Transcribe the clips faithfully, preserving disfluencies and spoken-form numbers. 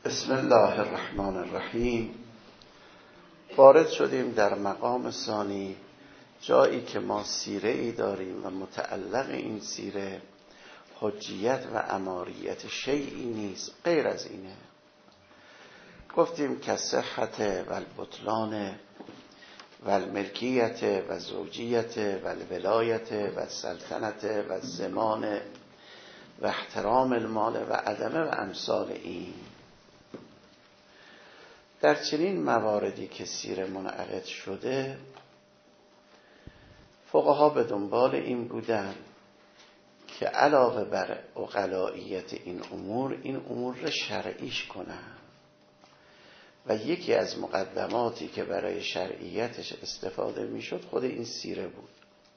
بسم الله الرحمن الرحیم. وارد شدیم در مقام ثانی، جایی که ما سیره ای داریم و متعلق این سیره حجیت و اماریت شیئی نیست غیر از اینه. گفتیم که صحت و البطلان و الملکیت و زوجیت و الولایت و السلطنت و الزمان و احترام المال و عدمه و امثال این. در چنین مواردی که سیره منعقد شده، فقها به دنبال این بودن که علاوه بر عقلائیت این امور، این امور را شرعیش کنن و یکی از مقدماتی که برای شرعیتش استفاده میشد خود این سیره بود.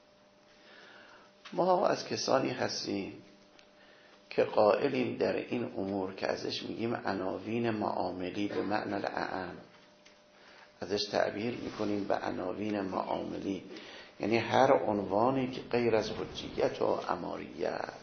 ما از کسانی هستیم که قائلیم در این امور که ازش میگیم عناوین معاملی به معنی الاعم، ازش تعبیر میکنیم به عناوین معاملی، یعنی هر عنوانی که غیر از حجیت و اماریت.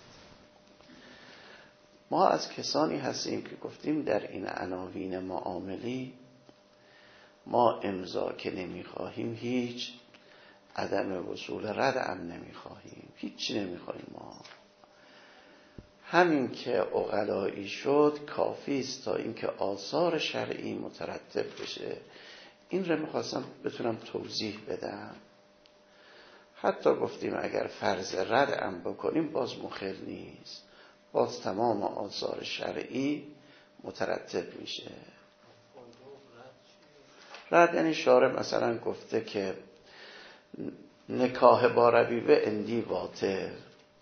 ما از کسانی هستیم که گفتیم در این عناوین معاملی ما امضا که نمیخواهیم، هیچ عدم وصول رد هم نمیخواهیم، هیچی نمیخواهیم. ما همین که عقلایی شد کافی است تا اینکه آثار شرعی مترتب بشه. این رو میخواستم بتونم توضیح بدم. حتی گفتیم اگر فرض رد هم بکنیم باز مخل نیست، باز تمام آثار شرعی مترتب میشه. رد یعنی شارع مثلا گفته که نکاح با ربیبه اندی باطل،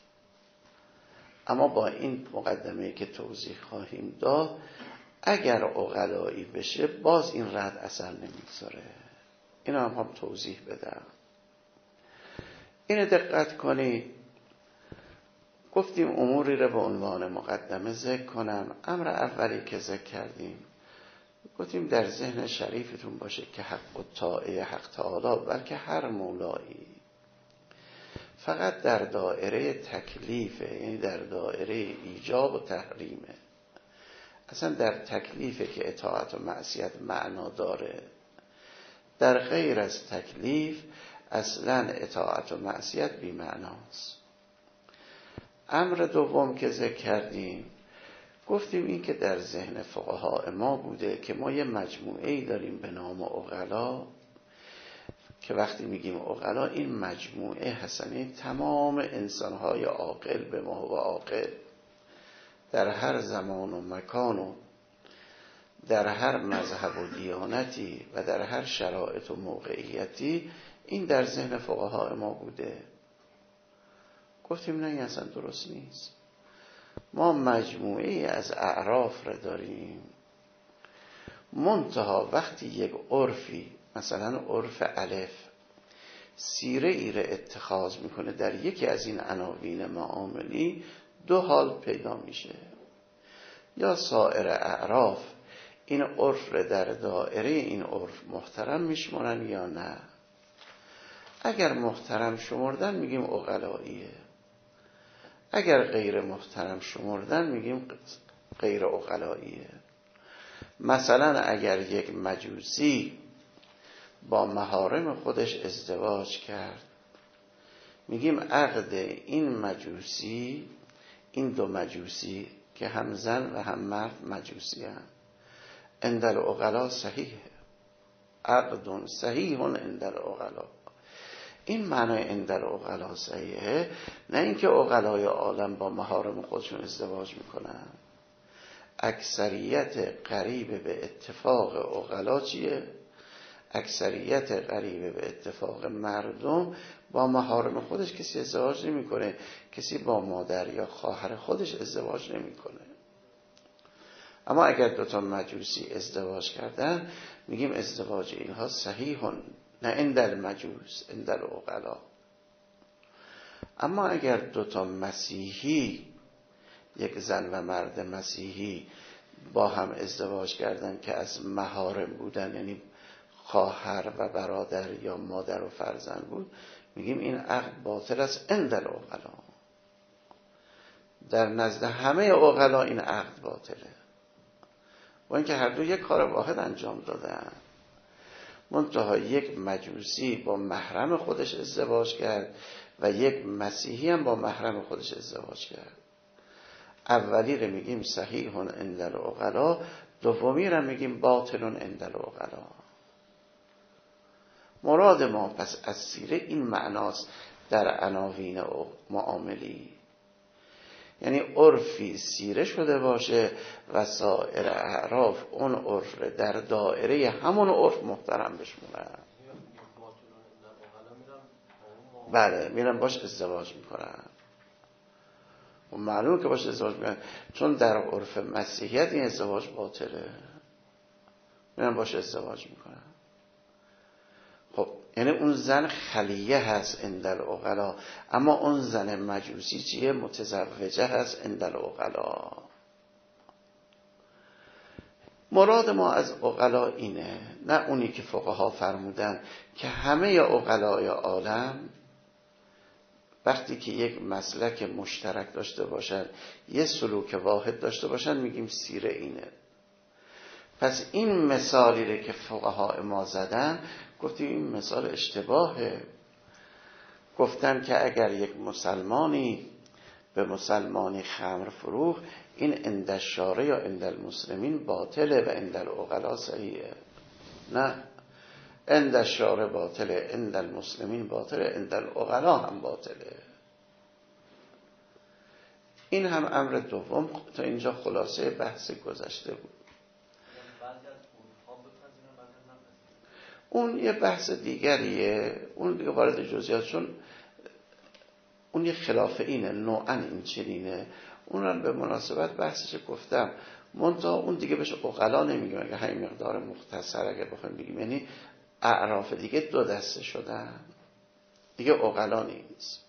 اما با این مقدمه که توضیح خواهیم داد اگر عقلایی بشه باز این رد اثر نمیگذاره. اینو هم هم توضیح بدم. اینو دقت کنید. گفتیم اموری رو به عنوان مقدمه ذکر کنم. امر اولی که ذکر کردیم گفتیم در ذهن شریفتون باشه که حق الطاعه حق تعالی، بلکه هر مولایی فقط در دایره تکلیفه، یعنی در دایره ایجاب و تحریمه. اصلا در تکلیفه که اطاعت و معصیت معنا داره. در غیر از تکلیف اصلا اطاعت و معصیت بی معناست. امر دوم که ذکر کردیم گفتیم این که در ذهن فقها ما بوده که ما یه مجموعه‌ای داریم به نام عقلا، که وقتی میگیم عقلا این مجموعه هستن تمام انسان‌های عاقل به ما و عاقل در هر زمان و مکان و در هر مذهب و دیانتی و در هر شرایط و موقعیتی. این در ذهن فقها ما بوده. گفتیم نه، این اصلا درست نیست. ما مجموعه از اعراف را داریم، منتها وقتی یک عرفی مثلا عرف الف سیره ای را اتخاذ میکنه در یکی از این عناوین معاملی، دو حال پیدا میشه. یا سایر اعراف این عرف را در دائره این عرف محترم میشمارن یا نه. اگر محترم شمردن میگیم عقلاییه، اگر غیر محترم شمردن میگیم غیر عقلاییه. مثلا اگر یک مجوسی با محارم خودش ازدواج کرد، میگیم عقد این مجوسی، این دو مجوسی که هم زن و هم مرد مجوسی هم، عند العقلا صحیحه، عقد صحیح عند العقلا. این معنی عند العقلا صحیحه، نه اینکه عقلای عالم با محارم خودشون ازدواج میکنن. اکثریت قریب به اتفاق عقلا چیه؟ اکثریت قریب به اتفاق مردم با محارم خودش کسی ازدواج نمیکنه، کسی با مادر یا خواهر خودش ازدواج نمیکنه. اما اگر دوتا مجوسی ازدواج کردن میگیم ازدواج اینها صحیحون، نه عند المجوس عند العقلا. اما اگر دوتا مسیحی، یک زن و مرد مسیحی با هم ازدواج کردن که از محارم بودن، یعنی خواهر و برادر یا مادر و فرزند بود، میگیم این عقد باطل است عند العقلا. در نزد همه عقلا این عقد باطله. با اینکه هر دو یک کار واحد انجام دادن. منتها یک مجوسی با محرم خودش ازدواج کرد و یک مسیحی هم با محرم خودش ازدواج کرد. اولی رو میگیم صحیح عند العقلا، دومی رو میگیم باطل عند العقلا. مراد ما پس از سیره این معناست در عناوین معاملی، یعنی عرفی سیره شده باشه و سایر اعراف اون عرف در دایره همون عرف محترم بشمونن. بله میرن باش ازدواج میکنن و معلوم که باش ازدواج میکنن، چون در عرف مسیحیت این ازدواج باطله، میرن باش ازدواج میکنن. خب یعنی اون زن خلیه هست عند العقلا، اما اون زن مجوسی چیه؟ متزوجه هست عند العقلا. مراد ما از عقلا اینه، نه اونی که فقها فرمودن که همه عقلای عالم وقتی که یک مسلک مشترک داشته باشن، یه سلوک واحد داشته باشن، میگیم سیره اینه. پس این مثالی رو که فقها ما زدن، گفتیم این مثال اشتباهه. گفتن که اگر یک مسلمانی به مسلمانی خمر فروخت، این عند الشارع یا عند المسلمین باطله و عند العقلا صحیحه. نه، عند الشارع باطله، عند المسلمین باطله، عند العقلا هم باطله. این هم امر دوم. تا اینجا خلاصه بحث گذشته بود. اون یه بحث دیگریه، اون دیگه وارد جزئیات، چون اون یه خلاف اینه، نوعاً این چنینه. اون رو به مناسبت بحثش گفتم، منتها اون دیگه بهش عقلا نمیگیم. اگه همین مقدار مختصر اگه بخوایم بگیم، یعنی اعراف دیگه دو دسته شدن، دیگه عقلا نیست.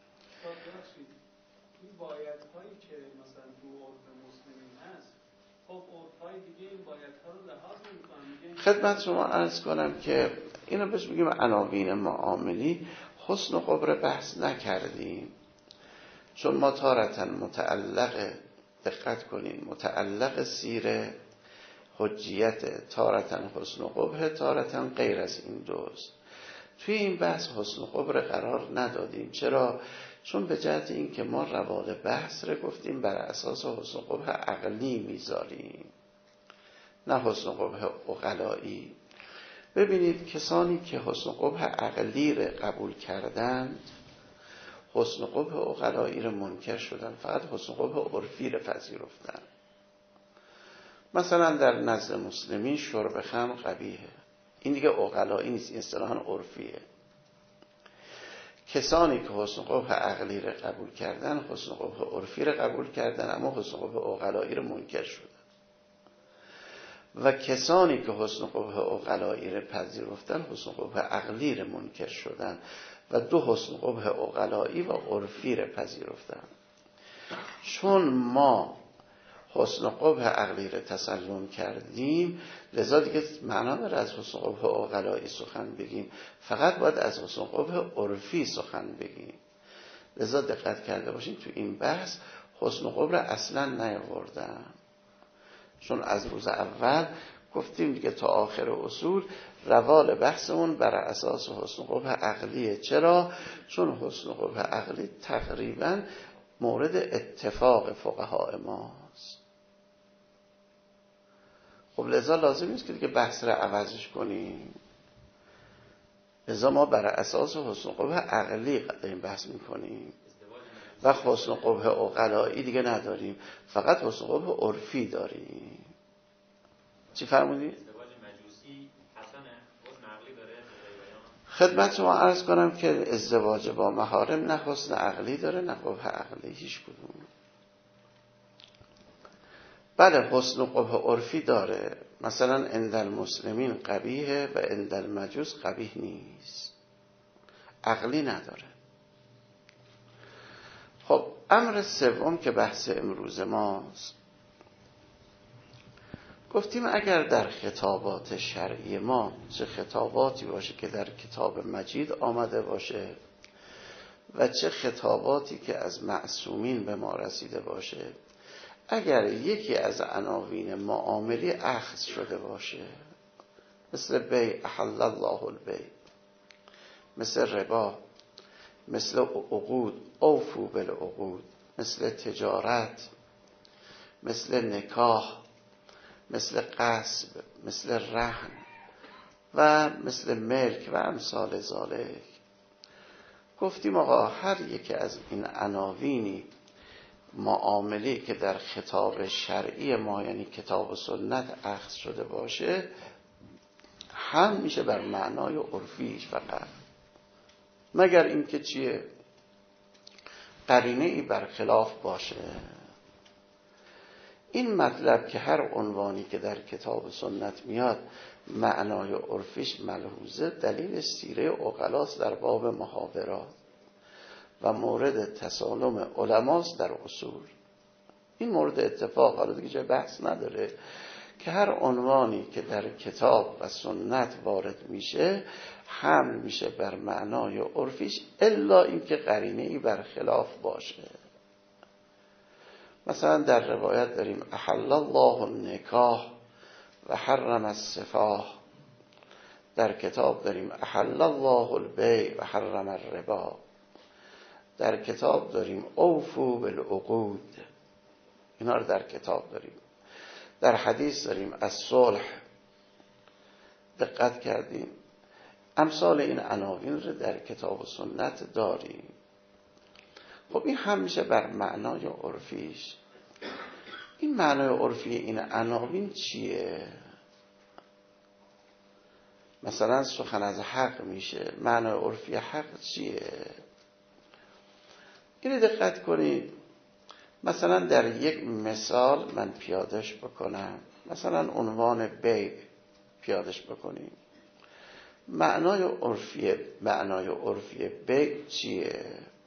این بایدهایی که مثلا تو عرف مسلمین هست، خب عرفای دیگه این بایدها رو لحاظ نمی‌کنن. خدمت شما عرض کنم که اینو بهش میگیم عناوین معاملی. حسن و قبر بحث نکردیم، چون ما تارتاً متعلق، دقت کنین، متعلق سیره حجیت، تارتاً حسن و قبح، تارتاً غیر از این دوست. توی این بحث حسن و قبر قرار ندادیم. چرا؟ چون به جهت این که ما روال بحث رو گفتیم بر اساس حسن و قبح عقلی میذاریم، نه حسن و قبح عقلایی. ببینید کسانی که حسن و قبح عقلی رو قبول کردند، حسن و قبح عقلایی رو منکر شدن، فقط حسن و قبح عرفی رو پذیرفتن. مثلا در نزد مسلمین شرب خمر قبیحه، این دیگه عقلایی نیست، این اصطلاحاً عرفیه. کسانی که حسن قبح عقلی رو قبول کردن، حسن قبح عرفی رو قبول کردن، اما حسن قبح عقلایی رو منکر شدن. و کسانی که حسن قبح عقلایی رو پذیرفتن، حسن قبح عقلی رو منکر شدن و دو حسن قبح عقلایی و عرفی رو پذیرفتن. چون ما حسن قبح عقلی رو تسلم کردیم، لذا دیگه معنا داره از حسن قبح عقلایی سخن بگیم، فقط باید از حسن قبح عرفی سخن بگیم. لذا دقت کرده باشیم تو این بحث حسن قبح اصلا نیاوردم، چون از روز اول گفتیم دیگه تا آخر اصول روال بحثمون بر اساس حسن قبح عقلیه. چرا؟ چون حسن قبح عقلی تقریبا مورد اتفاق فقهای ماست. خب لذا لازم نیست که دیگه بحث رو عوضش کنیم. لذا ما بر اساس حسن قبح عقلی این بحث میکنیم و حسن قبح عقلایی دیگه نداریم، فقط حسن قبح عرفی داریم. چی فرمودی؟ خدمت شما عرض کنم که ازدواج با محارم نه حسن عقلی داره نه قبح عقلی، هیچ کدوم. بله حسن و قبح عرفی داره، مثلا عند المسلمین قبیحه و عند المجوس قبیح نیست، عقلی نداره. خب امر سوم که بحث امروز ماست، گفتیم اگر در خطابات شرعی ما چه خطاباتی باشه که در کتاب مجید آمده باشه و چه خطاباتی که از معصومین به ما رسیده باشه، اگر یکی از عناوین معاملی اخذ شده باشه، مثل بیع، احل الله البیع، مثل ربا، مثل عقود، اوفو بالعقود، مثل تجارت، مثل نکاح، مثل غصب، مثل رهن و مثل ملک و امثال ذالک. گفتیم آقا هر یکی از این عناوینی معاملی که در خطاب شرعی ما یعنی کتاب و سنت اخذ شده باشه، هم میشه بر معنای عرفیش فقط، مگر اینکه چیه؟ قرینه ای برخلاف باشه. این مطلب که هر عنوانی که در کتاب و سنت میاد معنای عرفیش ملحوظه، دلیل سیره عقلاست در باب محاورات و مورد تسالم علماست در اصول. این مورد اتفاق، حالا دیگه جای بحث نداره که هر عنوانی که در کتاب و سنت وارد میشه حمل میشه بر معنای عرفیش، الا اینکه قرینه ای برخلاف باشه. مثلا در روایت داریم احل الله النکاح و حرم السفاح، در کتاب داریم احل الله البیع و حرم الربا، در کتاب داریم اوفو بالعقود، اینا رو در کتاب داریم. در حدیث داریم الصلح. دقت کردیم؟ امثال این عناوین رو در کتاب و سنت داریم. خب این هم میشه بر معنای عرفیش. این معنای عرفی این عناوین چیه؟ مثلا سخن از حق میشه، معنای عرفی حق چیه؟ اینو دقت کنید. مثلا در یک مثال من پیادش بکنم، مثلا عنوان بیع پیادش بکنیم. معنای عرفی معنای عرفی بیع چیه؟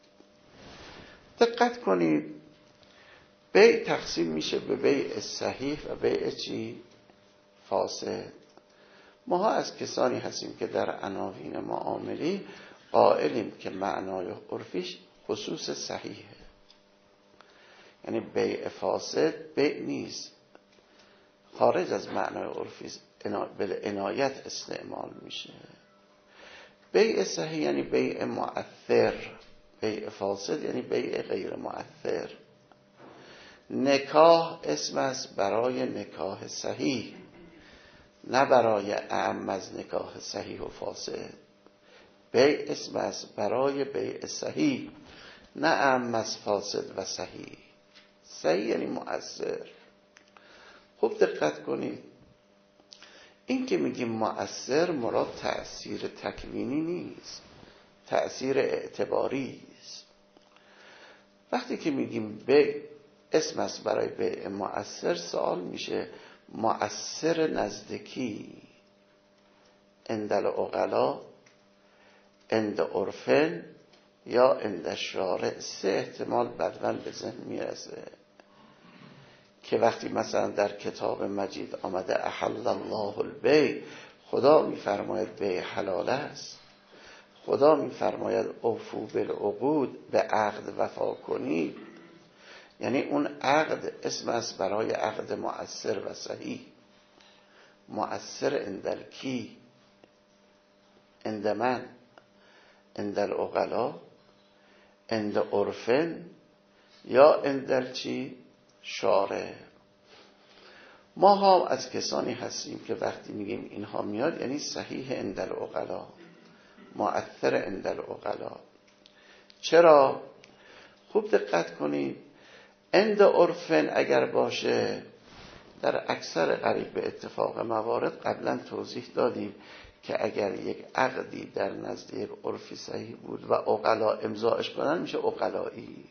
دقت کنید. بیع تقسیم میشه به بیع صحیح و بیع چی؟ فاسد. ما از کسانی هستیم که در عناوین معاملی قائلیم که معنای عرفیش خصوص صحیحه، یعنی بیع فاسد بیع نیست، خارج از معنای عرفی به عنایت استعمال میشه. بیع صحیح یعنی بیع مؤثر، بیع فاسد یعنی بیع غیر مؤثر. نکاح اسم است برای نکاح صحیح، نه برای اعم از نکاح صحیح و فاسد. بیع اسم است برای بیع صحیح، نه اعم از فاسد و صحیح. صحیح یعنی مؤثر. خوب دقت کنید. این که میگیم مؤثر مراد تأثیر تکوینی نیست، تأثیر اعتباری است. وقتی که میگیم بیع اسم است برای بیع مؤثر، سوال میشه مؤثر نزدیکی عند العقلا، عند عرفن یا عند شارع. سه احتمال بدون به ذهن میرسه که وقتی مثلا در کتاب مجید آمده احل الله البیع، خدا میفرماید بیع حلال است، خدا میفرماید اوفو بالعقود، به عقد وفا کنید، یعنی اون عقد اسم است برای عقد مؤثر و صحیح. مؤثر اندل کی؟ عند من؟ عند العقلا، عند عرفن یا عند چی؟ شارع. ما ها از کسانی هستیم که وقتی میگیم اینها میاد یعنی صحیح عند العقلا، مؤثر عند العقلا. چرا؟ خوب دقت کنید. عند عرفن اگر باشه، در اکثر قریب به اتفاق موارد قبلا توضیح دادیم که اگر یک عقدی در نزد یک عرفی صحیح بود و عقلا امضاش کنن میشه عقلایی.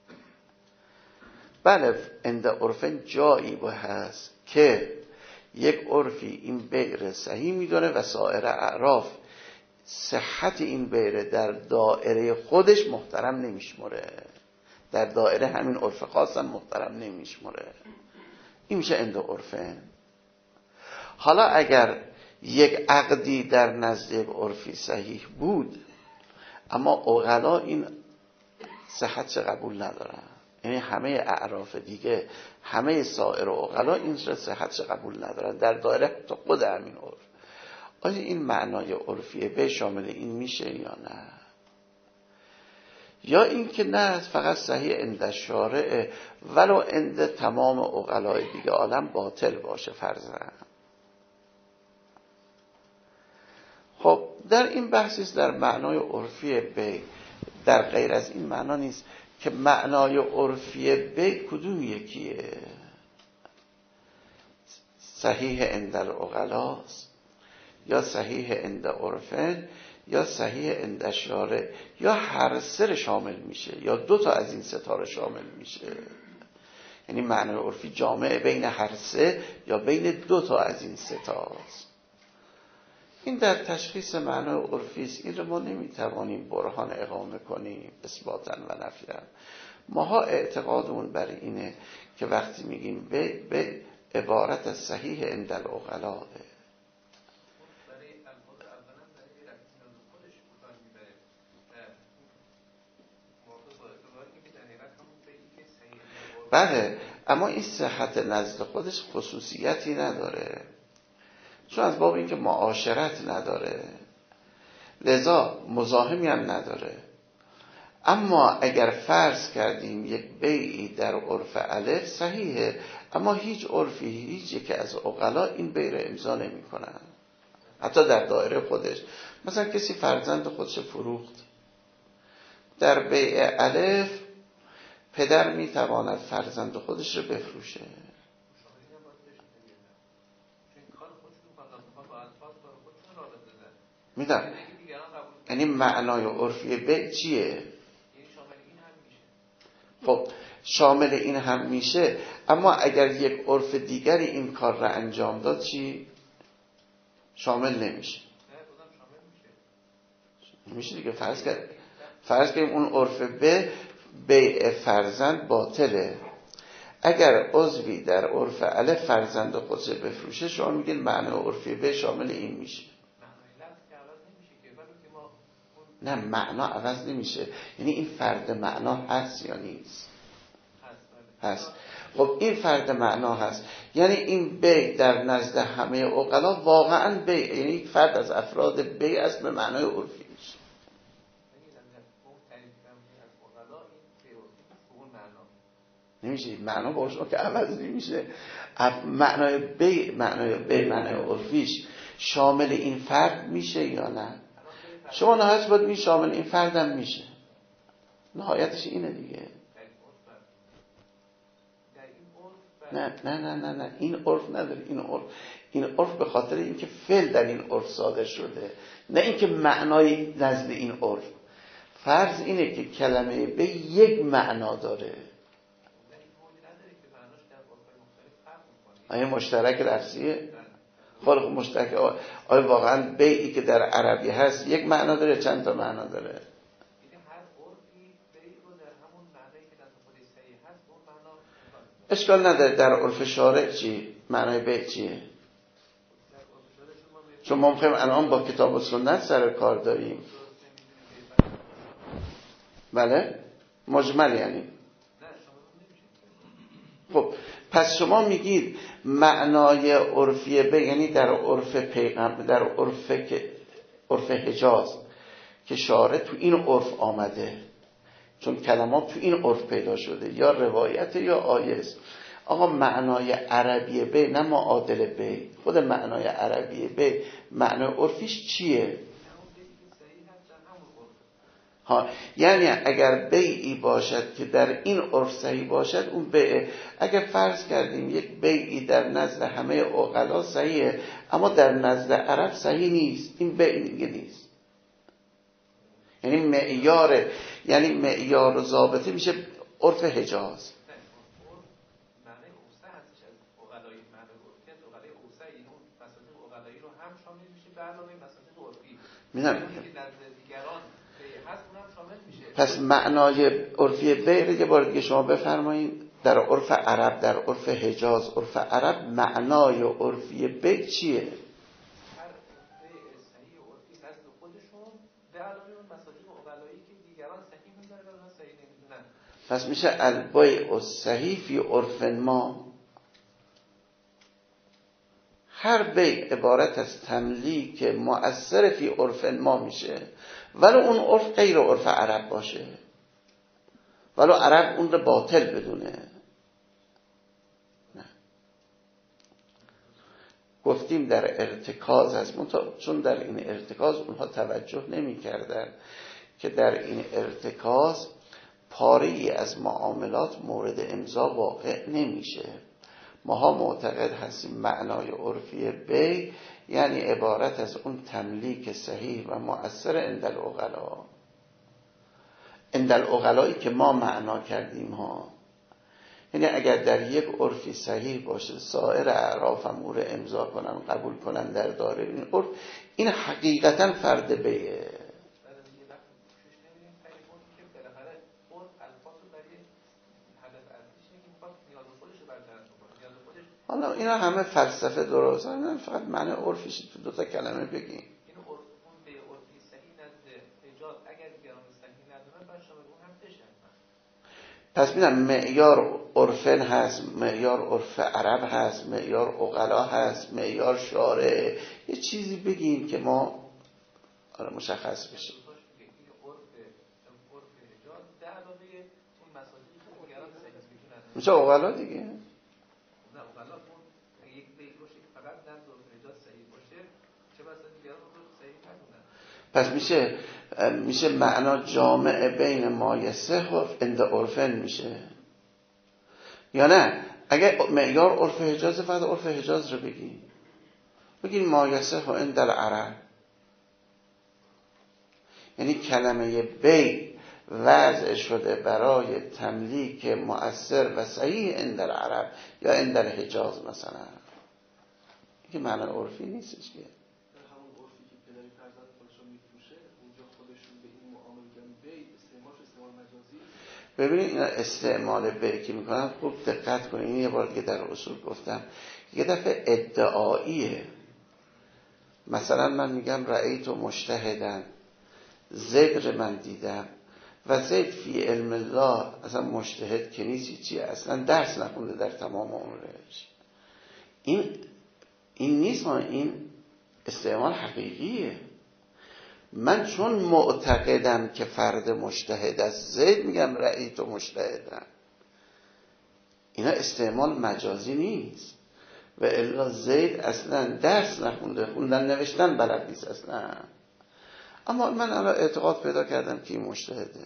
بله عند عرفن جایی با هست که یک عرفی این بیع صحیح میدونه و سایر اعراف صحت این بیع در دایره خودش محترم نمیشمره، در دایره همین عرف خاص هم محترم نمیشمره. این میشه عند عرفن. حالا اگر یک عقدی در نزد یک عرفی صحیح بود اما عقلا این صحت قبول ندارن، یعنی همه اعراف دیگه، همه سایر عقلا این صحتش قبول ندارن در دایره تا خود همین عرف. آیا این معنای عرفیه به شامل این میشه یا نه؟ یا این که نه فقط صحیح عند شارع ولو عند تمام عقلای دیگه عالم باطل باشه فرضاً. خب در این بحثیست در معنای عرفی بی، در غیر از این معنا نیست که معنای عرفی بی کدوم یکیه؟ صحیح عند العقلاست یا صحیح عند عرفن یا صحیح عند شارع، یا هر سه شامل میشه یا دو تا از این سه تا شامل میشه. یعنی معنای عرفی جامع بین هر سه یا بین دو تا از این سه تاست. این در تشخیص معنای عرفی است. این رو ما نمیتوانیم برهان اقامه کنیم اثباتا و نفیاً. ماها اعتقادمون بر اینه که وقتی میگیم به به عبارت از صحیح عند العقلاء. بله، اما این صحت نزد خودش خصوصیتی نداره، چون از باب اینکه معاشرت نداره لذا مزاحمی هم نداره. اما اگر فرض کردیم یک بیعی در عرف الف صحیحه، اما هیچ عرفی هیچ یک از عقلا این بیع را امضا نمی کنن، حتی در دایره خودش. مثلا کسی فرزند خودش فروخت، در بیع الف پدر می تواند فرزند خودش رو بفروشه. میدم یعنی معنای عرفی بیع چیه؟ خب شامل این هم میشه، اما اگر یک عرف دیگری این کار را انجام داد چی؟ شامل نمیشه. نمیشه دیگه. فرض کرد فرض کنیم اون عرف ب بیع فرزند باطله. اگر عضوی در عرف الف فرزند خودش بفروشه، شما میگین معنای عرفی ب شامل این میشه. نه، معنا عوض نمیشه. یعنی این فرد معنا هست یا نیست؟ هست. خب این فرد معنا هست، یعنی این بی در نزد همه عقلا واقعا بی، یعنی یک فرد از افراد بی است به معنای عرفی میشه. نمیشه معنا با شما که عوض نمیشه. معنای بی معنای بی معنای عرفیش شامل این فرد میشه یا نه؟ شما نهایت باید می شامل این فردم میشه. نهایتش اینه دیگه. نه نه نه نه نه این عرف نداره. این عرف این عرف به خاطر اینکه فعل در این عرف صادر شده، نه اینکه معنای نزد این عرف. فرض اینه که کلمه به یک معنا داره. آیا مشترک لفظیه؟ خالق مشترک. آیا واقعا بیعی که در عربی هست یک معنا داره چند تا معنا داره؟ اشکال نداره. در عرف شارع چی؟ معنای بیع چیه؟ چون ما میخوایم الان با کتاب و سنت سر کار داریم. بله؟ مجمل یعنی. خب پس شما میگید معنای عرفی به یعنی در عرف پیغمبر، در عرف که عرف حجاز که شارع تو این عرف آمده، چون کلمات تو این عرف پیدا شده، یا روایت یا آیه است. آقا معنای عربی به نه معادل به، خود معنای عربی به معنای عرفیش چیه؟ ها، یعنی اگر بیعی باشد که در این عرف صحیح باشد اون بیعه. اگر فرض کردیم یک بیعی در نزد همه عقلا صحیحه اما در نزد عرب صحیح نیست، این بیع دیگه نیست. یعنی معیار یعنی معیار و ضابطه میشه عرف حجاز. میدونم پس معنای عرفی بیع یه بار دیگه شما بفرمایید. در عرف عرب، در عرف حجاز، عرف عرب معنای عرفی بیع چیه؟ هر بیع صحیح عرفی نزد خودشون به علاوه اون مسائل عقلایی که دیگران صحیح می‌دونن و صحیح نمی‌دونن. پس میشه البیع الصحیح فی عرف ما. هر بیع عبارت از تملیک مؤثر فی عرف ما میشه، ولو اون عرف غیر عرف عرب باشه، ولو عرب اون رو باطل بدونه. نه. گفتیم در ارتکاز هست، چون در این ارتکاز اونها توجه نمی کردن که در این ارتکاز پاره‌ای از معاملات مورد امضا واقع نمیشه. ماها معتقد هستیم معنای عرفی بیع یعنی عبارت از اون تملیک صحیح و مؤثر عند العقلا، عند العقلایی که ما معنا کردیم ها. یعنی اگر در یک عرفی صحیح باشه سایر اعراف هم او رو امضا کنن قبول کنن در دایره این عرف، این حقیقتا فرد بیعه. حالا اینا همه فلسفه درست، نه فقط معنی عرفیش تو دو تا کلمه بگیم. این عرف اون به عرفی صحیح نزد حجاز اگر بیان صحیح ندونه باید شامل اون هم بشه. پس میدونم معیار عرفن هست، معیار عرف عرب هست، معیار عقلا هست، معیار شارع، یه چیزی بگیم که ما آره مشخص بشه. میشه عقلا دیگه. پس میشه میشه معنا جامع بین ما یصح و عند عرفن میشه یا نه؟ اگه معیار عرف حجاز فقط عرف حجاز رو بگیم، بگیم ما یصح و عند العرب، یعنی کلمه بیع وضع شده برای تملیک مؤثر و صحیح عند العرب یا عند الحجاز مثلا. این معنی عرفی نیستش که ببینید اینا استعمال بیع که میکنن خوب دقت کنید. این یه بار دیگه در اصول گفتم، یه دفعه ادعاییه. مثلا من میگم رأیت مجتهدن، زید رو من دیدم و زید فی علم الله اصلا مجتهد که نیستی چیه، اصلا درس نخونده در تمام عمرش. این این نیست، ما این استعمال حقیقیه. من چون معتقدم که فرد مجتهد است زید میگم رأیت مجتهدن. اینا استعمال مجازی نیست. و الا زید اصلا درس نخونده، خوندن نوشتن بلد نیست اصلا. اما من الان اعتقاد پیدا کردم که این مجتهده.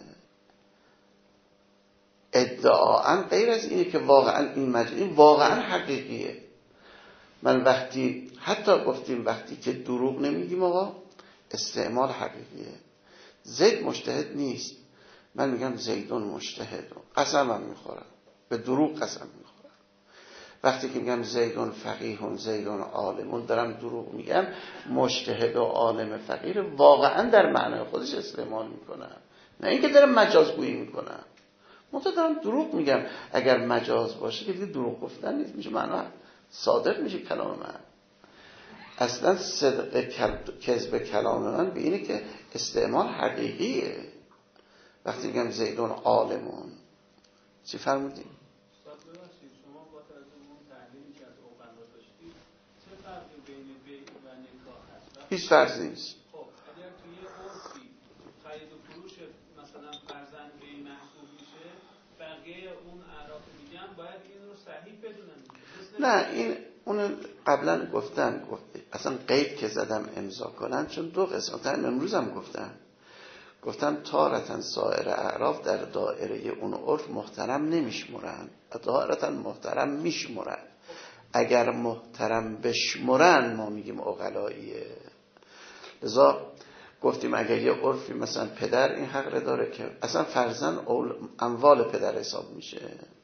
ادعاً غیر از اینه که واقعا این مجازی، این واقعا حقیقیه. من وقتی حتی گفتیم وقتی که دروغ نمیگیم آقا استعمال حقیقیه. زید مجتهد نیست، من میگم زیدون مجتهد، قسمم میخورم، به دروغ قسم میخورم. وقتی که میگم زیدون فقیهون زیدون عالمون دارم دروغ میگم. مجتهد و عالم فقیر واقعا در معنای خودش استعمال میکنم، نه اینکه دارم مجازگویی میکنم. منتها دارم دروغ میگم. اگر مجاز باشه که دیگه دروغ گفتن نیست، میشه معنا صادق میشه کلام من. اصلا صدق کذب کلام من به اینه که استعمال حقیقیه. وقتی میگم زیدون عالمون، چی فرمودیم؟ شما با توجه به اون تعلیمی که از عقلا داشتید چه فرقی بین بیع و نکاح هست؟ هیچ فرقی نیست. خب اگر توی عرفی خرید و فروش مثلا فرزند بیع محسوب میشه، بقیه اون اعراف میگن باید این رو صحیح بدونن. نه این اون قبلا گفتن، گفت اصلا قید که زدم امضا کنن، چون دو قسمت هم امروز هم گفتم گفتم تارتن سایر اعراف در دائره اون عرف محترم نمیشمرن، دائرتن محترم میشمرن. اگر محترم بشمرن ما میگیم عقلاییه. لذا گفتیم اگر یه عرفی مثلا پدر این حق رو داره که اصلا فرزند اموال پدر حساب میشه،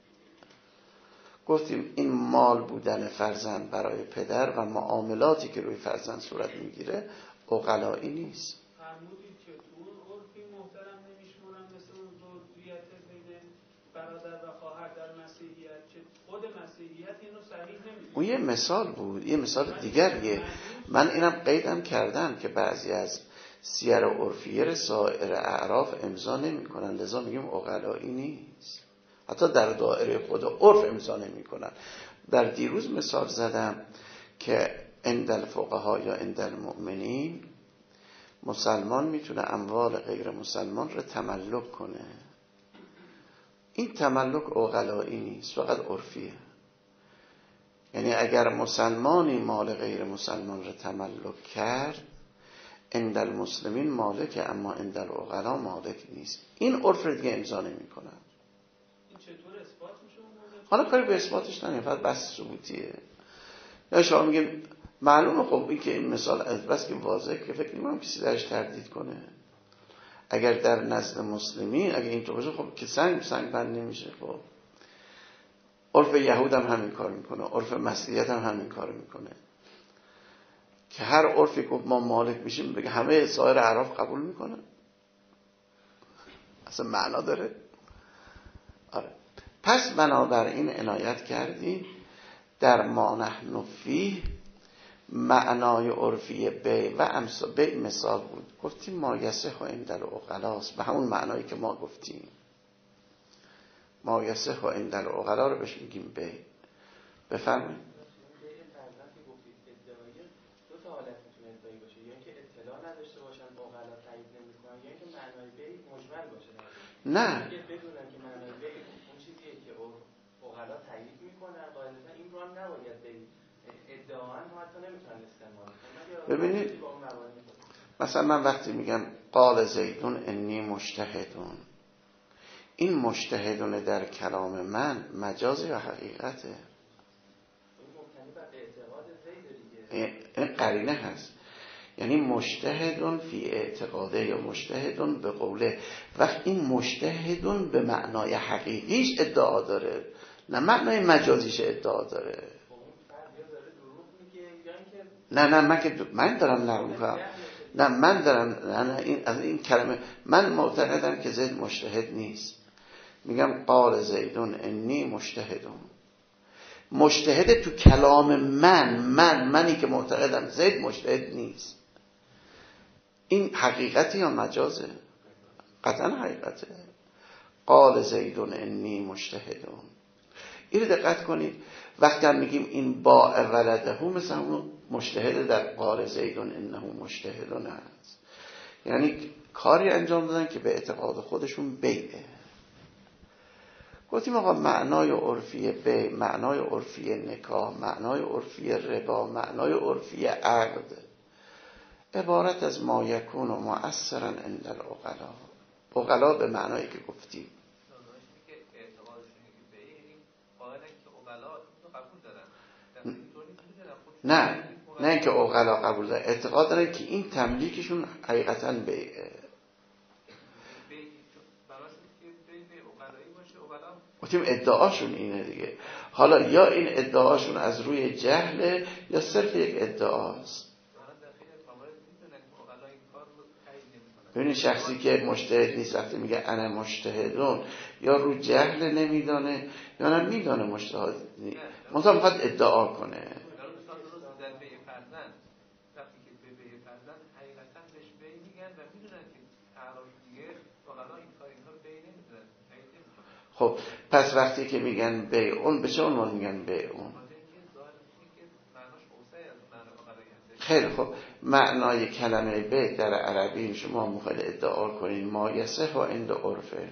گفتیم این مال بودن فرزند برای پدر و معاملاتی که روی فرزند صورت میگیره عقلایی نیست. فرمودید که تو اون عرفی محترم نمیشمرن مثل اون زوجیت بین برادر و خواهر در مسیحیت که خود مسیحیت اینو صحیح نمیدونه. اون یه مثال بود، یه مثال دیگریه. من اینم قیدم کردم که بعضی از سیر عرفیه سایر اعراف امضا نمی کنن، لذا میگیم عقلایی نیست. حتی در دایره خود عرف امضا نمی‌کنن. در دیروز مثال زدم که عند الفقها یا عند المؤمنین مسلمان میتونه اموال غیر مسلمان رو تملک کنه. این تملک عقلایی نیست، فقط عرفیه. یعنی اگر مسلمانی مال غیر مسلمان رو تملک کرد، عند المسلمین مالک، اما عند العقلا مالک نیست. این عرف رو دیگه امضا نمی‌کنن. این چطور اثبات میشه؟ حالا کاری به اثباتش نداریم، فقط بس ثبوتیه. یا شما میگیم معلومه، خب این که این مثال از بس که واضحه که فکر نمی‌کنم کسی درش تردید کنه. اگر در نزد مسلمین اگر اینطور باشه، خب که سنگ سنگ بند نمیشه. خب عرف یهود هم همین کار میکنه، عرف مسیحیت هم همین کار میکنه که هر عرفی که ما مالک میشیم بگه همه سایر اعراف قبول میکنه. اصلا معنا داره؟ آره. پس بنابراین عنایت کردیم در ما نحن فیه معنای عرفی بی و امثال بی مثال بود. گفتیم ما یصح عند العقلاست، به همون معنایی که ما گفتیم. ما یصح عند العقلا رو بهش میگیم بی. بفرمایید. دو تا حالت میتونه ادعایی باشه، یا اینکه اطلاع نداشته باشن عقلا تایید نمیکنن، یا اینکه معنای بی مجمل باشه. نه، اگه بدونن که معنای بی اون چیزیه که عقلا تایید میکنن، غالبا این رو هم نباید بی ادعا هم حتی نمیتونن استعمال کنن. ببینید مثلا من وقتی میگم قال زیدون انی مجتهدون، این مجتهدون در کلام من مجاز یا حقیقته؟ این مبتنی بر اعتقاد زید دیگه. این قرینه هست. یعنی مجتهدون فی اعتقاده یا مجتهدون به قوله. وقت این مجتهدون به معنای حقیقیش ادعا داره، نه معنای مجازیش ادعا داره. نه نه من که من دارم نقل میکنم. نه من دارم نه نه این از این کلمه من معتقدم که زید مجتهد نیست. میگم قال زیدون انی مجتهدون. مجتهد تو کلام من من منی که معتقدم زید مجتهد نیست. این حقیقتی یا مجازه؟ قطعا حقیقته. قال زیدون انی مجتهدون. اینو دقت کنید. وقتی هم میگیم این با ولده هم مثل همون مجتهد در قال زیدون انه مجتهدون هست. یعنی کاری انجام دادن که به اعتقاد خودشون بیعه. گفتیم آقا معنای عرفی بی، معنای عرفی نکاح، معنای عرفی ربا، معنای عرفی عقد عبارت از ما یکون و مؤثرا عند العقلا. عقلا به معنایی که گفتیم. نه نه اینکه عقلا قبول دارن، اعتقاد دارن که این تملیکشون حقیقتا بیعه. گفتیم ادعاشون اینه دیگه. حالا یا این ادعاشون از روی جهله یا صرف یک ادعاست. ببینید شخصی که مجتهد نیست وقتی میگه انا مجتهدون یا رو جهل نمیدانه یا نه میدانه مجتهد نیست، مثلا میخواد ادعا کنه. خب پس وقتی که میگن بیعون به چه عنوان میگن بیعون؟ خیلی خب معنای کلمه بیع در عربی شما میخواید ادعا کنین ما یصح عند عرفه.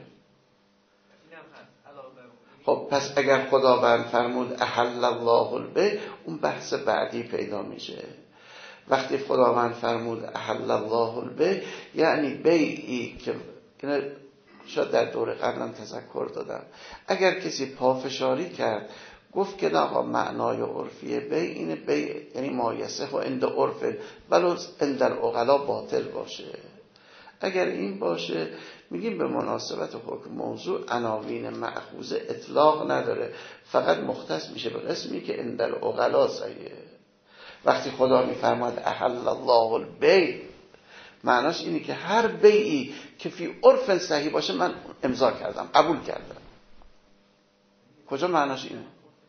خب پس اگر خداوند فرمود احل الله البیع، اون بحث بعدی پیدا میشه. وقتی خداوند فرمود احل الله البیع یعنی بیعی که شاید در دور قبلم تذکر دادم، اگر کسی پافشاری کرد گفت که نه معنای عرفی بی اینه، بی یعنی ما یصح عند عرف ولو عند العقلا باطل باشه. اگر این باشه میگیم به مناسبت حکم موضوع عناوین مأخوذ اطلاق نداره، فقط مختص میشه به قسمی که عند العقلا صحیحه. وقتی خدا میفرماد احل الله البیع معناش اینه که هر بیعی که فی عرف صحیح باشه من امضا کردم، قبول کردم. کجا معناش اینه؟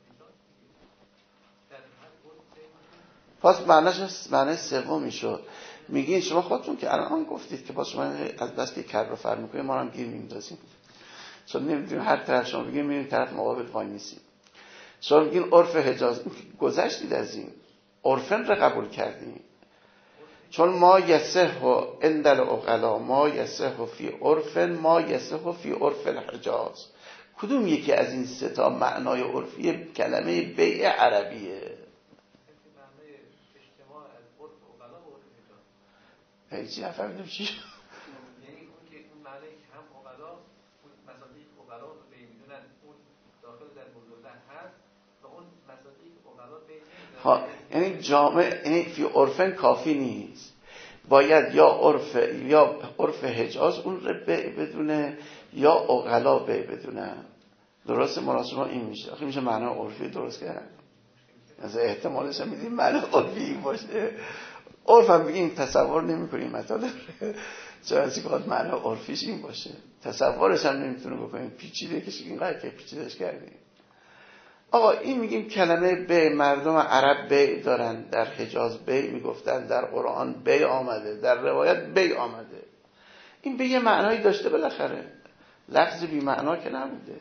پس معناش معنی سومی شد. میگین شما خودتون که الان گفتید که پس شما از بس که کر رو فر میکنید ما هم گیر میندازیم. چون نمیدونیم هر طرف شما بگیم میریم طرف مقابل وای نیستیم. شما میگین عرف حجاز، گذشتید از این عرفن رو قبول کردیم، چون ما یصح عند العقلا ما یصح فی عرف ما یصح فی عرف الحجاز. کدوم یکی از این سه تا معنای عرفی کلمه بیع عربیه؟ معنای اجتماع از عرف عقلا و عرف حجاز. هیچی نفهمیدم چی؟ یعنی اون که اون معنی که هم عقلا اون مصادیق عقلا رو به میدونن اون داخل در بزرگتر هست و اون مصادیق عقلا به ها، یعنی جامع، یعنی فی عرفن کافی نیست، باید یا عرف یا عرف حجاز اون رو بدونه یا عقلا بدونه. درست مناسب این میشه. آخه میشه معنی عرفی درست کردن. از احتمالش هم میدیم معنی عرفی باشه. عرف هم بگیم تصور نمی‌کنیم مطالب. چون از این بخواد معنی عرفیش این باشه. تصورش هم نمیتونه بکنیم. پیچیده کشی اینقدر که پیچیدهش کردیم. آقا این میگیم کلمه به مردم عرب به دارن، در حجاز به میگفتن، در قرآن به آمده، در روایت به آمده. این به یه معنایی داشته بالاخره، لفظ بی معنا که نبوده.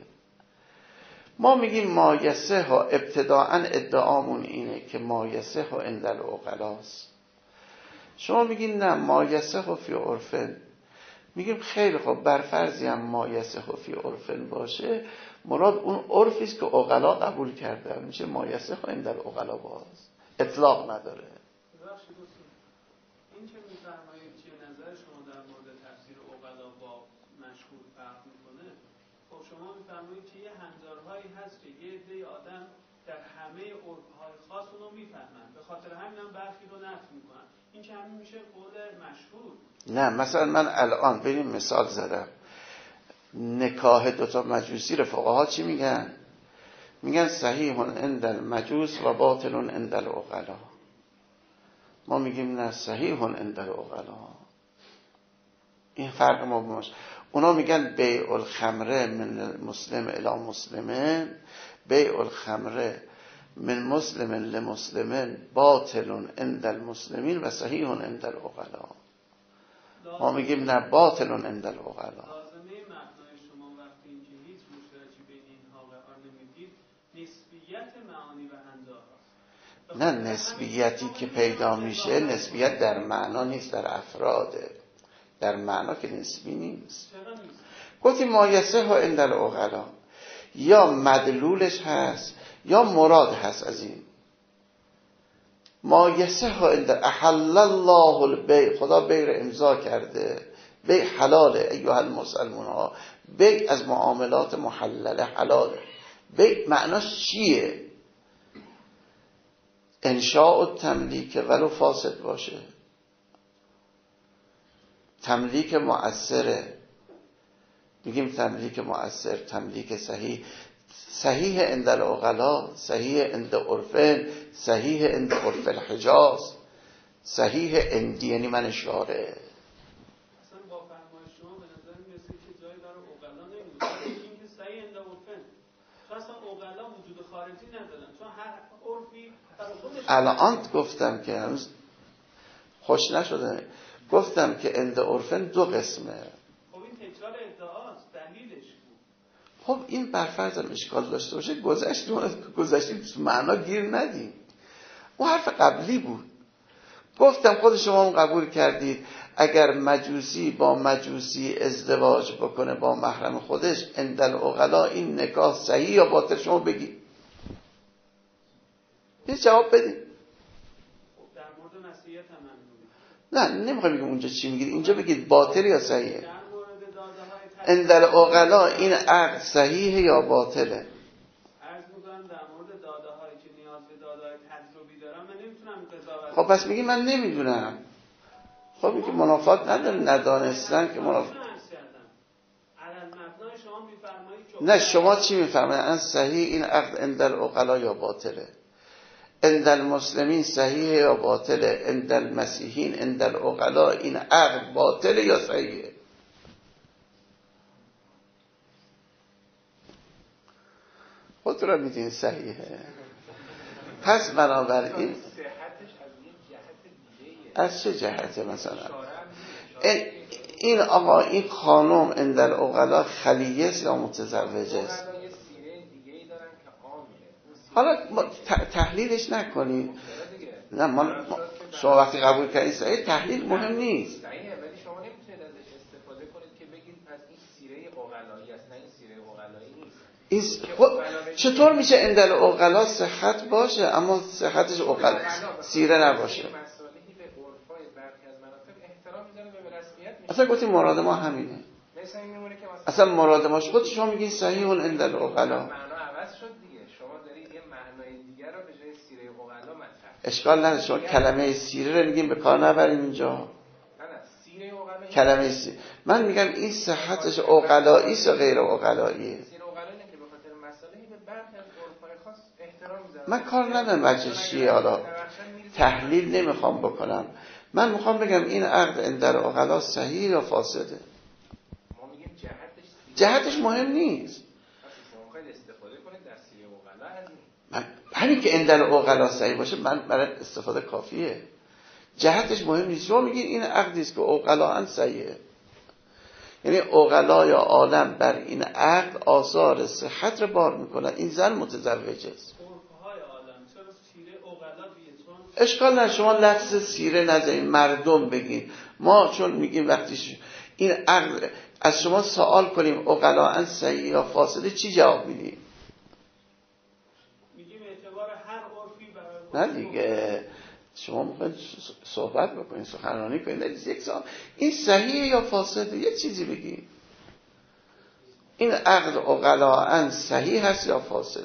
ما میگیم ما یصح ابتداءً ادعامون اینه که ما یصح عند العقلاست. شما میگین نه ما یصح فی عرفن. میگیم خیلی خب بر فرضی هم ما یصح فی عرفن باشه، مراد اون عرفی است که عقلا قبول کرده، میشه ما یصح عند العقلا باز، اطلاق نداره. ببخشید این چه میفرمایید چیه نظر شما در مورد تفسیر عقلا با مشهور فرق میکنه؟ خب شما میفرمایید که یه هنجارهایی هست که یه عده آدم در همه عرف‌های خاص اونو میفهمن، به خاطر همین هم برخی رو نفی میکنن. این که همین میشه قول مشهور. نه مثلا من الان بریم مثال زدم، نکاح دوتا مجوسی رو فقها چی میگن؟ میگن صحیح عند المجوس و باطل عند العقلا. ما میگیم نه صحیح عند العقلا. این فرق ما باشه. اونا میگن بیع الخمره من المسلم الی مسلمین، بیع الخمره من مسلم لمسلمین باطل عند المسلمین و صحیح عند العقلا. ما میگیم نه باطل عند العقلا. لازمه معنای شما وقتی اینکه هیچ مشترکی بین اینها قرار نمیدید نسبیت معانی و هنجارهاست. نه نسبیتی که پیدا میشه نسبیت در معنا نیست، در افراده. در معنا که نسبی نیست. چرا نیست؟ گفتیم ما یصح عند العقلا، یا مدلولش هست یا مراد هست از این. ما یصح عند احل الله البیع، خدا بیع رو امضا کرده، بیع حلاله ایها المسلمون ها، بیع از معاملات محلله حلاله. بیع معناش چیه؟ انشاء و تملیک ولو فاسد باشه، تملیک مؤثره. میگیم تملیک مؤثر، تملیک صحیح. صحیح عند العقلا، صحیح عند عرفن، صحیح عند عرف الحجاز، صحیح عندی یعنی من اشاره. اصلا با فرمای شما به نظر میرسه که جایی برای عقلا نمیده. این که صحیح عند عرفن، چون اصلا عقلا وجود خارجی ندارن، چون هر عرفی برای خودش. الان گفتم که هنوز خوش نشده، گفتم که عند عرفن دو قسمه. خب این تکرار ادعاست، دلیلش خب این برفرض هم اشکال داشته باشه، گذشتیم گذشتیم تو معنا گیر ندیم. اون حرف قبلی بود. گفتم خود شما هم قبول کردید اگر مجوسی با مجوسی ازدواج بکنه با محرم خودش عند العقلا این نکاح صحیح یا باطل؟ شما بگید، یه جواب بدید. در مورد مسیحیت هم نه نمیخوام بگم اونجا چی میگید، اینجا بگید باطل یا صحیحه. در مورد داده های عند العقلا این عقد صحیحه یا باطله؟ عرض می‌کنم در مورد داده هایی که نیاز به داده های تجربی دارم من نمیتونم قضاوت. خب پس میگی من نمیدونم. خب این که منافات نداره، ندانستن که منافات. نه شما چی میفرمایید؟ ان صحیح این عقد عند العقلا یا باطله؟ عند المسلمین صحیحه یا باطله؟ عند المسیحیین عند العقلا این عقد باطله یا صحیحه؟ خود را میدین صحیحه. پس بنابراین از چه جهته مثلا این, این آقا این خانم اندل اوغلا خلیه است یا متزوجه است؟ حالا تحلیلش نکنید. نه ما شما وقتی قبول کردید صحیح، تحلیل مهم نیست. صحیحه، ولی شما نمیتونید ازش استفاده کنید که بگید پس این سیره اوغلایی است. نه، این سیره اوغلایی نیست. این خب چطور میشه اندل اوغلا صحت باشه اما صحتش اوغلا سیره نباشه؟ مسائلی به عرفای برخی از مناطق احترام میذاره به رسمیت میشه. اصلا گفتیم مراد ما همینه. مثلا این میمونه که اصلا مراد ما خود شما میگین صحیح اون اندل اوغلا. معنا عوض شد دیگه. شما دارید یه معنای دیگر رو به جای سیره اوغلا مطرح. اشکال نداره، شما کلمه سیره رو میگیم به کار نبریم اینجا. نه نه، سیره اوغلا کلمه سیره من میگم این صحتش اوغلایی است یا غیر اوغلاییه؟ سیره اوغلا اینه که به خاطر مسائلی به برخی از عرفای خاص احترام میذاره. من کار ندارم بچه چیه، حالا تحلیل نمیخوام بکنم. من میخوام بگم این عقد اندر اوغلا صحیح یا فاسده. ما میگیم جهتش جهتش مهم نیست. شما میخواید استفاده کنید در سیره اوغلا از این. من همین که اندر اوغلا صحیح باشه من برای استفاده کافیه. جهتش مهم نیست. شما میگین این عقدی است که اوغلا صحیحه، یعنی اوغلا یا عالم بر این عقد آثار صحت رو بار میکنن. این زن متزوجه است. اشکال نه، شما لفظ سیره نذارین، مردم بگین. ما چون میگیم وقتی ش... این عقل از شما سوال کنیم اوغلا صحیح یا فاسده، چی جواب میدیم؟ میگیم اعتبار هر عرفی برای نه دیگه، شما میخواید صحبت بکنین، سخنرانی کنید، یک سوال این صحیح یا فاسده، یه چیزی بگین. این عقد اوغلا صحیح هست یا فاسده؟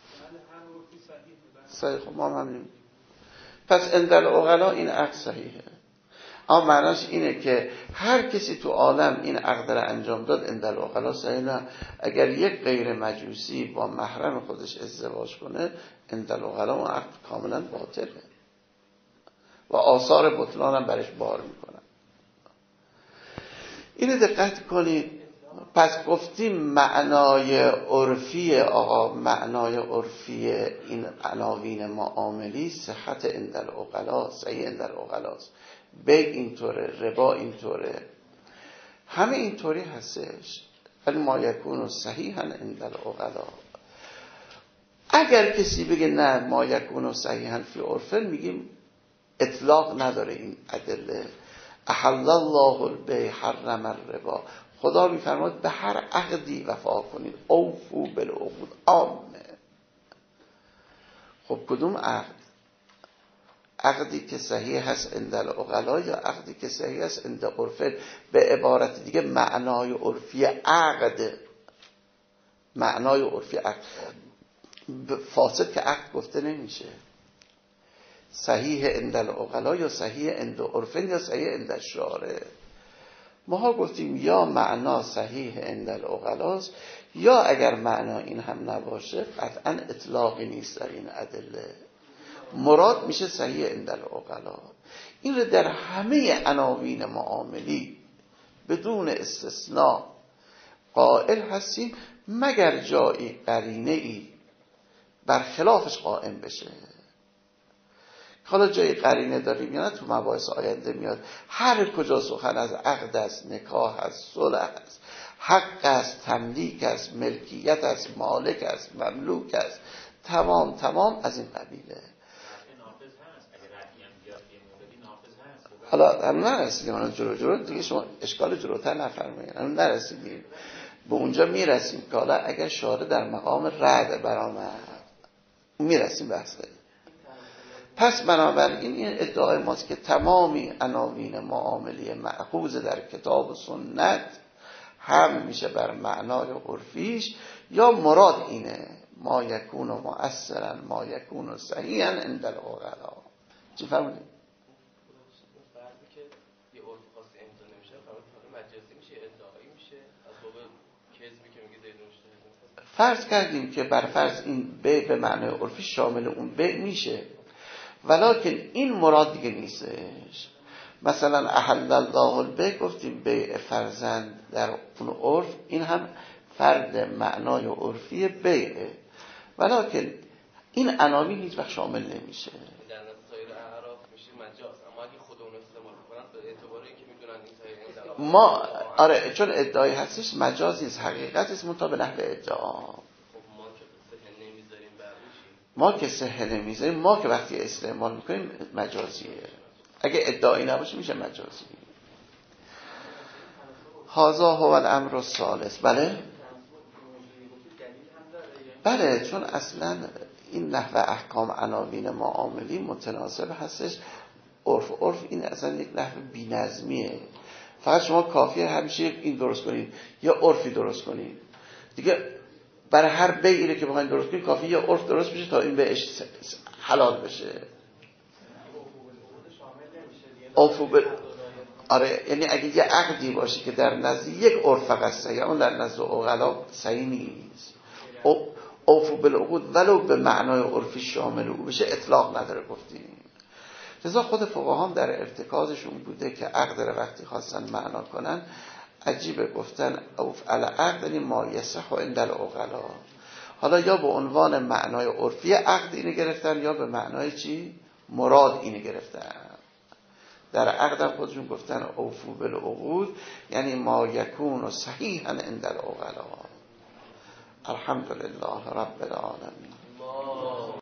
صحیح. خب ما هم نمیگیم. پس اندل اوغلا این عقد صحیحه، اما معناش اینه که هر کسی تو عالم این عقد را انجام داد اندل اوغلا صحیح نه. اگر یک غیر مجوسی با محرم خودش ازدواج کنه اندل اوغلا اون عقد کاملا باطله و آثار بطلان هم برش بار میکنن. اینو دقت کنید. پس گفتیم معنای عرفی آقا، معنای عرفی این عناوین معاملی صحت اندل اوغلا، صحیح اندل اوغلاست. بیع اینطوره، ربا اینطوره، همه اینطوری هستش. ولی ما یکون صحیحا اندل اوغلا. اگر کسی بگه نه ما یکون صحیحا فی عرفه، میگیم اطلاق نداره این ادله. احل الله البیع حرم الربا. خدا میفرماد به هر عقدی وفا کنید، اوفو بالعقود عامه. خب کدوم عقد؟ عقدی که صحیح هست اندل اوغلا یا عقدی که صحیح هست اند عرفه؟ به عبارت دیگه معنای عرفی عقد، معنای عرفی عقد. فاسد که عقد گفته نمیشه. صحیح اندل اوغلا یا صحیح اند عرفه یا صحیح اند شارع. ما گفتیم یا معنا صحیح اندل اوغلاست، یا اگر معنا این هم نباشه قطعا اطلاقی نیست در این ادله، مراد میشه صحیح اندل اوغلا. این رو در همه عناوین معاملی بدون استثناء قائل هستیم، مگر جایی قرینه ای برخلافش قائم بشه. حالا جای قرینه داریم یا نه تو مباحث آینده میاد. هر کجا سخن از عقد است، نکاح است، صلح است، حق است، تملیک است، ملکیت است، مالک است، مملوک است، تمام تمام از این قبیله. حالا هم نرسیدیم، حالا جلو جلو دیگه شما اشکال جلوتر نفرمایید، هم نرسیدیم به اونجا. میرسیم که حالا اگر شارع در مقام رد برآمد میرسیم بحثه. پس بنابراین این ادعای ماست که تمامی عناوین معاملی مأخوذ در کتاب و سنت هم میشه بر معنای عرفیش، یا مراد اینه ما یکون و مؤثرا ما یکون و صحیحا عند العقلا. چی فرمودید؟ فرضی که یه عرف خاصی امضا نمیشه، فرض مجازی میشه، ادعایی میشه، از باب کذبی که میگه زید مشتهد. فرض کردیم که بر فرض این بیع به معنای عرفی شامل اون بیع میشه، ولکن این مراد دیگه نیستش. مثلا احل الله البیع گفتیم بیع فرزند در اون عرف، این هم فرد معنای عرفی بیعه، ولکن این عناوین هیچ وقت شامل نمیشه. در سایر اعراف میشه مجاز، اما اگه خود اون استعمال کنن به اعتبار اینکه میدونن ما آره چون ادعای هستش مجاز نیست، حقیقت است منتها به نحو ادعا. ما که صحه نمیذاریم، ما که وقتی استعمال میکنیم مجازیه، اگه ادعایی نباشه میشه مجازی. هذا هو الامر الثالث. بله بله چون اصلا این نحو احکام عناوین معاملی متناسب هستش. عرف عرف این اصلا یک نحو بی‌نظمیه. فقط شما کافیه همیشه این درست کنید یا عرفی درست کنید دیگه. برای هر بیعی که بخواید درست کنید کافیه یا عرف درست بشه تا این بهش حلال بشه. اوفو بل... آره یعنی اگه یه عقدی باشه که در نزد یک عرف فقط صحیح، اون در نزد عقلا صحیح نیست. او... اوفو بالعقود ولو به معنای عرفی شامل او بشه اطلاق نداره گفتیم. لذا خود فقهاء در ارتکازشون بوده که عقد رو وقتی خواستن معنا کنن عجیبه گفتن اوف علی عقد یعنی ما یصح عند العقلا. حالا یا به عنوان معنای عرفی عقد اینو گرفتن یا به معنای چی؟ مراد اینو گرفتن. در عقد هم خودشون گفتن اوفو بالعقود یعنی ما یکون صحیحا عند العقلا. الحمدلله رب العالمین.